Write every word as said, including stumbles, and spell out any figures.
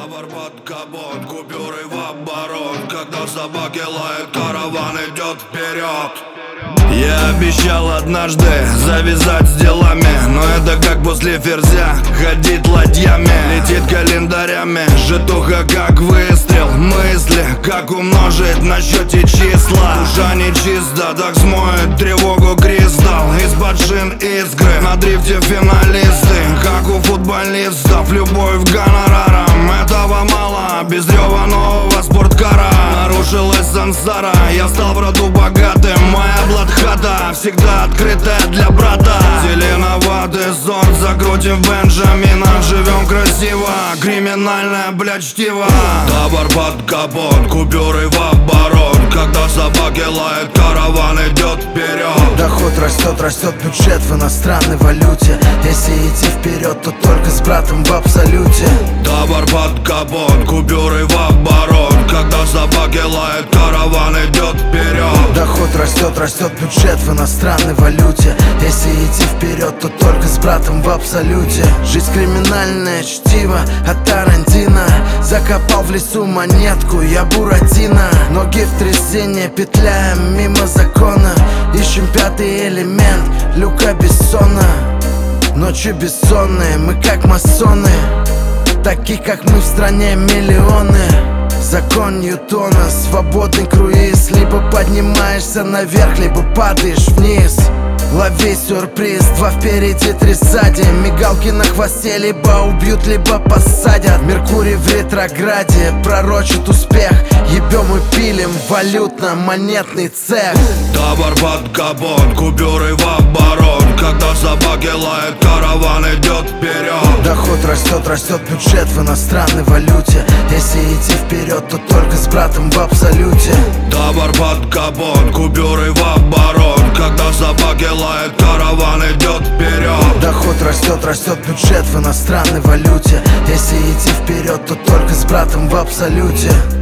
Товар под капот, купюры в оборот. Когда собаки лают, караван идет вперед. Я обещал однажды завязать с делами, но это как после ферзя ходить ладьями. Летит календарями, житуха как выстрел. Мысли, как умножить на счете числа. Душа нечиста, так смоет тревогу кристалл. Из-под шин искры, на дрифте финалисты. Как у футболистов, любовь гонораром. Этого мало, без рева нового спорткара. Нарушилась сансара, я стал в роду богатым. Моя бладхата всегда открытая для брата. Зеленоватый сорт, закрутим Бенджамина. Живем красиво, криминальное, блядь, чтиво. Товар под капот, купюры в оборот. Когда собаки лают, караван идет вперед. Доход растет, растет бюджет в иностранной валюте. Если идти вперед, то только с братом в абсолюте. Товар под капот, купюры в оборот. Когда собаки лают, караван идет вперед. Доход растет, растет бюджет в иностранной валюте. Если идти вперед, то только с братом в абсолюте. Жизнь криминальная, чтиво от Тарантино. Закопал в лесу монетку, я Буратино. Ноги в трясине, петляем мимо закона. Ищем пятый элемент Люка Бессона. Ночью бессонные, мы как масоны. Таких как мы в стране миллионы. Закон Ньютона, свободный круиз. Либо поднимаешься наверх, либо падаешь вниз. Лови сюрприз, два впереди, три сзади. Мигалки на хвосте либо убьют, либо посадят. Меркурий в ретрограде пророчит успех. Ебем и пилим валютно-монетный цех. Товар под капот, купюры в оборот. Когда собаки лают, караван идет вперед. Доход растет, растет бюджет в иностранной валюте. Если идти вперед, то только с братом в абсолюте. Товар под капот, купюры в оборот. Когда собаки лают, караван идет вперед. Доход растет, растет бюджет в иностранной валюте. Если идти вперед, то только с братом в абсолюте.